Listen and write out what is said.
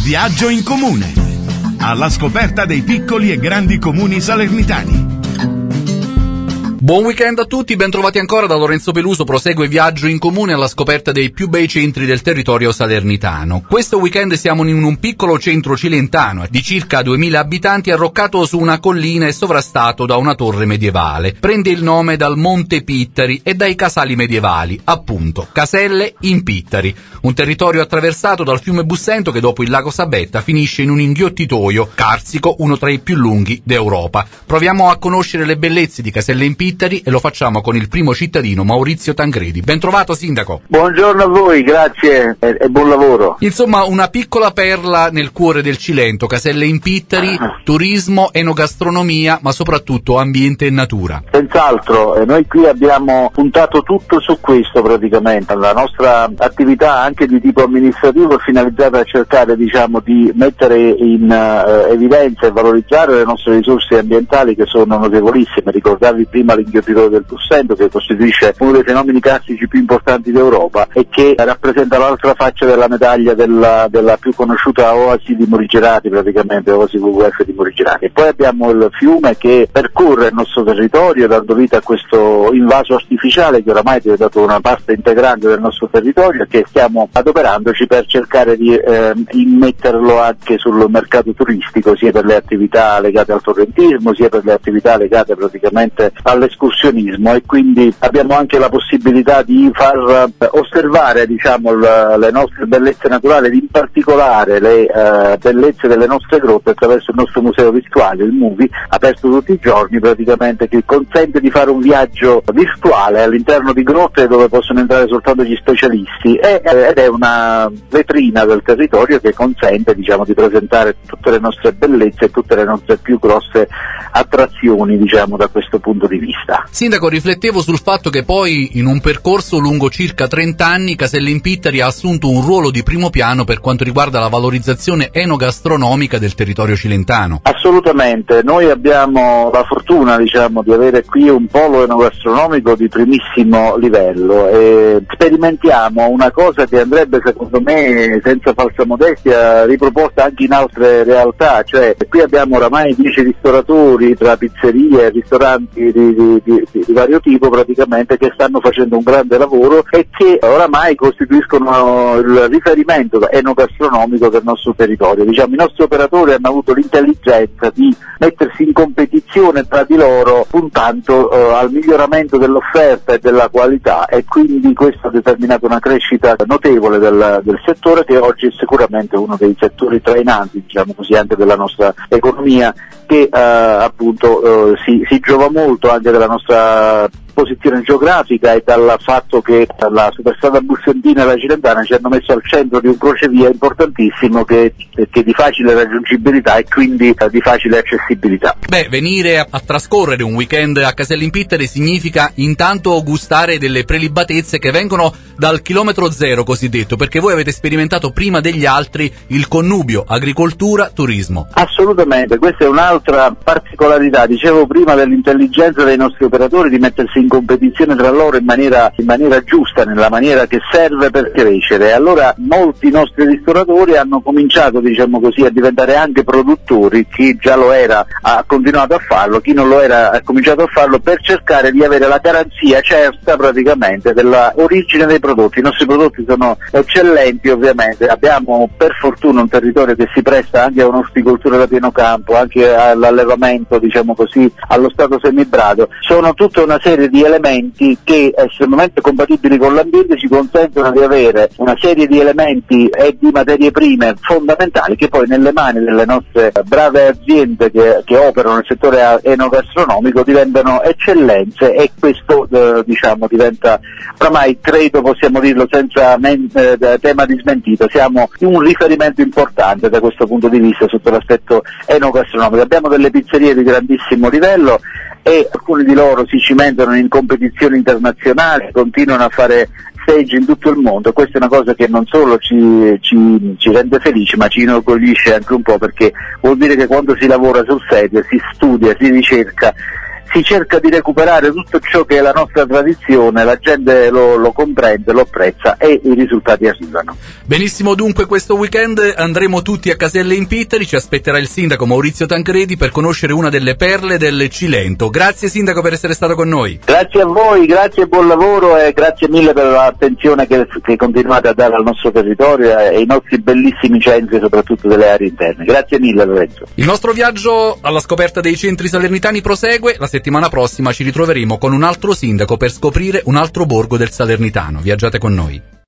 Viaggio in comune, alla scoperta dei piccoli e grandi comuni salernitani. Buon weekend a tutti, ben trovati ancora da Lorenzo Peluso. Prosegue Viaggio in comune alla scoperta dei più bei centri del territorio salernitano. Questo weekend siamo in un piccolo centro cilentano di circa 2000 abitanti, arroccato su una collina e sovrastato da una torre medievale. Prende il nome dal Monte Pittari e dai casali medievali, appunto, Caselle in Pittari, un territorio attraversato dal fiume Bussento che dopo il lago Sabetta finisce in un inghiottitoio carsico, uno tra i più lunghi d'Europa. Proviamo a conoscere le bellezze di Caselle in Pittari e lo facciamo con il primo cittadino, Maurizio Tangredi. Ben trovato, sindaco. Buongiorno a voi, grazie e buon lavoro. Insomma, una piccola perla nel cuore del Cilento, Caselle in Pittari, turismo, enogastronomia, ma soprattutto ambiente e natura. Senz'altro, noi qui abbiamo puntato tutto su questo praticamente. La nostra attività anche di tipo amministrativo è finalizzata a cercare, di mettere in evidenza e valorizzare le nostre risorse ambientali che sono notevolissime. Ricordavi prima l'inghiottitoio del Bussento, che costituisce uno dei fenomeni classici più importanti d'Europa e che rappresenta l'altra faccia della medaglia della più conosciuta oasi di Morigerati, praticamente oasi WWF di Morigerati. E poi abbiamo il fiume che percorre il nostro territorio dando vita a questo invaso artificiale che oramai è diventato una parte integrante del nostro territorio e che stiamo adoperandoci per cercare di immetterlo anche sul mercato turistico, sia per le attività legate al torrentismo, sia per le attività legate praticamente all'escursionismo, e quindi abbiamo anche la possibilità di far osservare le nostre bellezze naturali ed in particolare le bellezze delle nostre grotte attraverso il nostro museo virtuale, il MUVI, aperto tutti i giorni praticamente, che consente di fare un viaggio virtuale all'interno di grotte dove possono entrare soltanto gli specialisti ed è una vetrina del territorio che consente di presentare tutte le nostre bellezze e tutte le nostre più grosse attrazioni da questo punto di vista. Sindaco, riflettevo sul fatto che poi in un percorso lungo circa 30 anni Caselle in Pittari ha assunto un ruolo di primo piano per quanto riguarda la valorizzazione enogastronomica del territorio cilentano. Assolutamente, noi abbiamo la fortuna di avere qui un polo enogastronomico di primissimo livello e sperimentiamo una cosa che andrebbe secondo me, senza falsa modestia, riproposta anche in altre realtà, cioè qui abbiamo oramai 10 ristoratori tra pizzerie e ristoranti di vario tipo praticamente che stanno facendo un grande lavoro e che oramai costituiscono il riferimento enogastronomico del nostro territorio. I nostri operatori hanno avuto l'intelligenza di mettersi in competizione tra di loro puntando al miglioramento dell'offerta e della qualità, e quindi questo ha determinato una crescita notevole del settore, che oggi è sicuramente uno dei settori trainanti anche della nostra economia, che si giova molto anche della nostra posizione geografica e dal fatto che la superstrada bussentina e la cilentana ci hanno messo al centro di un crocevia importantissimo che è di facile raggiungibilità e quindi di facile accessibilità. Venire a trascorrere un weekend a Caselle in Pittari significa intanto gustare delle prelibatezze che vengono dal chilometro zero cosiddetto, perché voi avete sperimentato prima degli altri il connubio agricoltura-turismo. Assolutamente, questa è un'altra particolarità. Dicevo prima dell'intelligenza dei nostri operatori di mettersi in competizione tra loro in maniera giusta, nella maniera che serve per crescere. Allora molti nostri ristoratori hanno cominciato a diventare anche produttori. Chi già lo era ha continuato a farlo, chi non lo era ha cominciato a farlo per cercare di avere la garanzia certa praticamente della origine dei prodotti. I nostri prodotti sono eccellenti, ovviamente abbiamo per fortuna un territorio che si presta anche a un'orticoltura da pieno campo, anche all'allevamento allo stato semibrado. Sono tutta una serie di elementi che estremamente compatibili con l'ambiente ci consentono di avere una serie di elementi e di materie prime fondamentali che poi nelle mani delle nostre brave aziende che operano nel settore enogastronomico diventano eccellenze, e questo diventa, oramai credo possiamo dirlo senza tema di smentita, siamo un riferimento importante da questo punto di vista sotto l'aspetto enogastronomico. Abbiamo delle pizzerie di grandissimo livello e alcuni di loro si cimentano in competizioni internazionali, continuano a fare stage in tutto il mondo. Questa è una cosa che non solo ci rende felici, ma ci inorgoglisce anche un po', perché vuol dire che quando si lavora sul serio, si studia, si ricerca, si cerca di recuperare tutto ciò che è la nostra tradizione, la gente lo comprende, lo apprezza e i risultati arrivano. Benissimo, dunque questo weekend andremo tutti a Caselle in Pitteri, ci aspetterà il sindaco Maurizio Tancredi per conoscere una delle perle del Cilento. Grazie sindaco per essere stato con noi. Grazie a voi, grazie e buon lavoro e grazie mille per l'attenzione che continuate a dare al nostro territorio e ai nostri bellissimi centri, soprattutto delle aree interne. Grazie mille Lorenzo. Il nostro viaggio alla scoperta dei centri salernitani prosegue. La settimana prossima ci ritroveremo con un altro sindaco per scoprire un altro borgo del Salernitano. Viaggiate con noi.